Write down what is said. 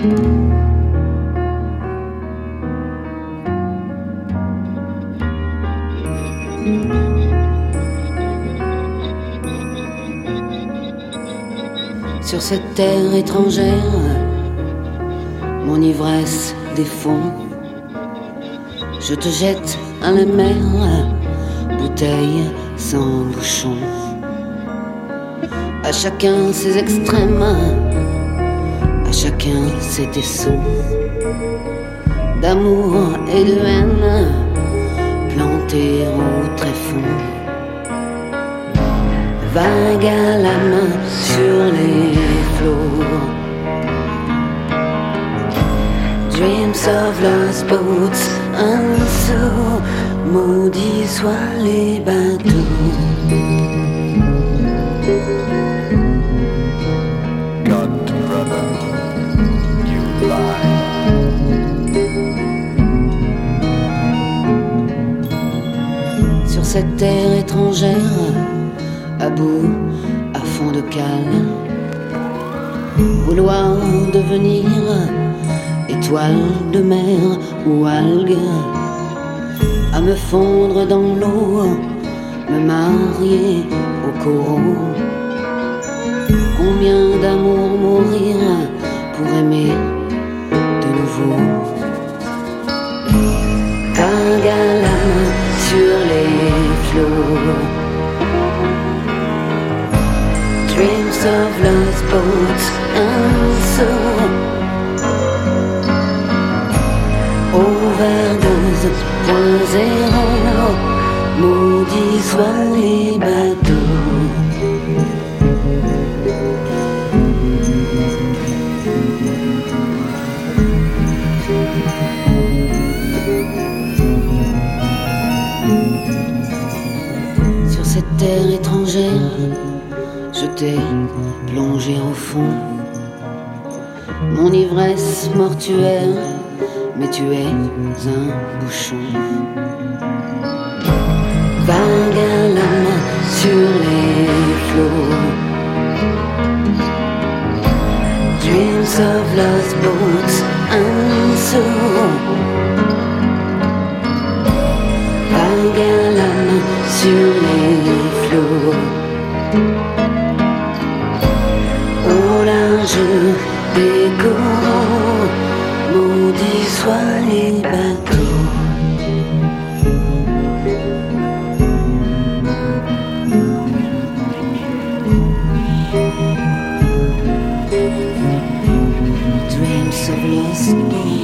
Sur cette terre étrangère, mon ivresse défend. Je te jette à la mer, bouteille sans bouchon. À chacun ses extrêmes, à chacun ses dessous. D'amour et de haine, plantés au tréfonds. Vague à la main sur les flots. Dreams of lost boats and so maudits soient les bateaux. God, brother, you lie. Sur cette terre étrangère, à bout, à fond de cale, vouloir devenir étoile de mer ou algue, à me fondre dans l'eau, me marier au coraux. Combien d'amour mourir pour aimer de nouveau. Vague à la main sur les flots. Dreams of lost boats and so overdose, point zéro, maudits soient les bateaux. Sur cette terre étrangère, je t'ai plongé au fond. Mon ivresse mortuaire, mais tu es un bouchon. Vague à la main sur les flots. Dreams of lost boats and so. Vague à la main sur les flots. Au large des coraux, maudits soient les bateaux. Dreams of lost boats.